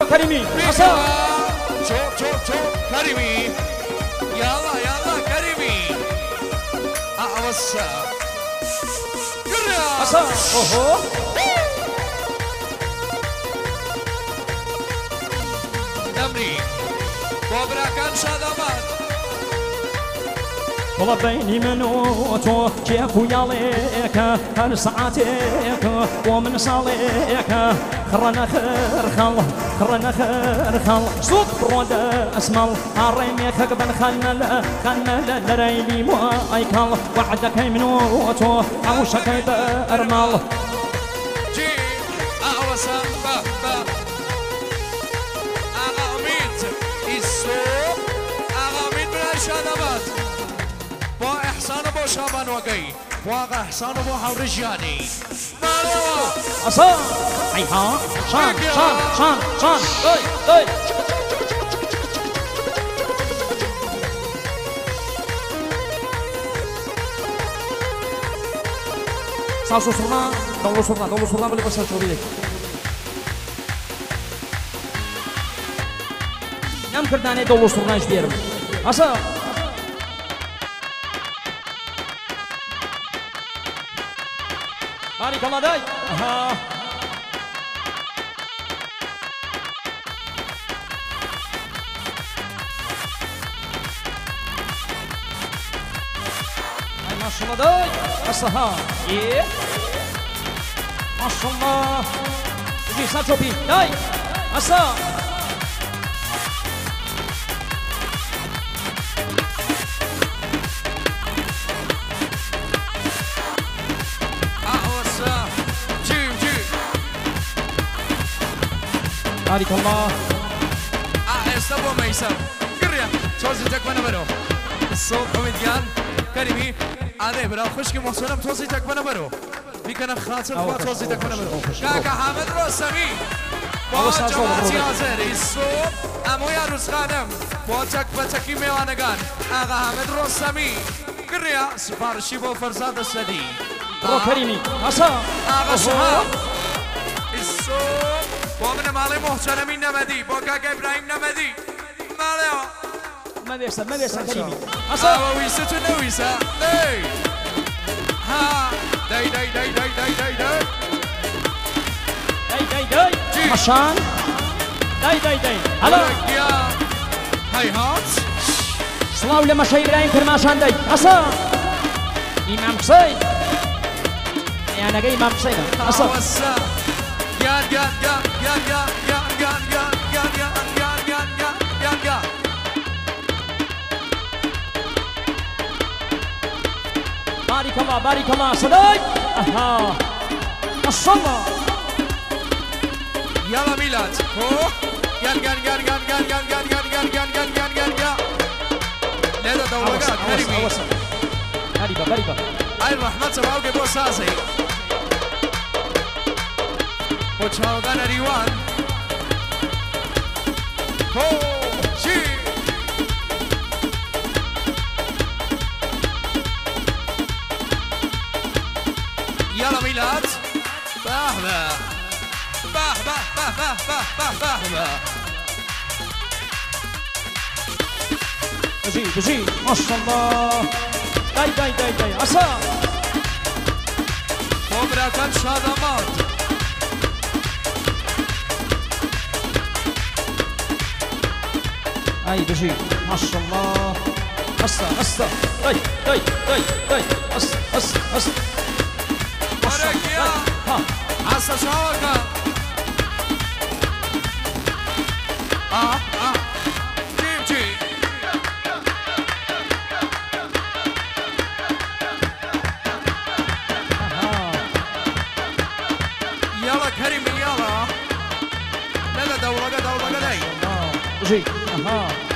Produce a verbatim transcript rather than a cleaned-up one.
كريمي أصلا شوف شوف شوف كريمي يلا يلا كريمي أعوصا قريا أصلا أوهو دمري بوبرا كان شادمات والله بيني من وتو كيف وياليك هل ساعتك ومن صاليك خرنا خير خل خرنا خير خل صوت برود اسمل هرميك قبل خلنا خلنا لريلي مايكل وعدك من وتو عوشك برمل جي أعوصا با با أغاميت السوق أغاميت من شادمات با احسان با شابان وقی واقع احسان با حورجیانی مالو اصلا ایها شان شان شان شان دوی دوی ساسو سرنا دولو سرنا دولو سرنا بلی بسر چوبی نم کردانه دولو سرناش بیارم اصلا بارك الله داي اها هاي ما شاء الله داي اصلا ايه ما شاء الله جي ساتوبي داي اصلا بارك الله أحسن أبو ميسر قرية توزي تكبنا برو الصوت حميديان كريمي هذا برا خشك محسنم توزي تكبنا برو بيكنا خاطر خوا توزي تكبنا برو كاكا حامد رسمي با جماعتي حاضر الصوت امو يا روز خانم با تكبة تكي ميوانگان آقا حامد رسمي قرية سفارشي با فرزاد السدي برو كريمي أصلا آقا شهاب الصوت با من مالی محترمی نمدی با کاک ابراهیم نمدی مالی ما بيحصل ما بيحصل كريمي أصلا ويسا تو نويسا داي ها داي داي داي داي داي داي داي داي داي داي مشان داي داي داي هلا يا هاي هات سلاو لما شاي ابراهيم كرماشان داي أصلا إمام حسين أنا جاي إمام حسين أصلا يان يان يان يان يان يان يان يان يان يان يان يان يان بارك الله بارك الله صداي اها ما شاء الله يلا ميلاد هو يان يان يان يان يان يان يان يان يان يان يان يان يان لا لا دولة كريمي غريبة غريبة أي الرحمة سبعة وجبوا ساسي وچاودن ریوان هو چی یالا میلاد به به به به به به به به بجي بجي ما شاء الله داي داي داي داي عسى خبرة شادمات اي بجي ما شاء الله هسه هسه داي داي داي داي هسه هسه هسه بارك يا ها هسه شاوكا اه اه جيب جي يلا كريم يلا لا لا دورقة دورقة داي بجي اها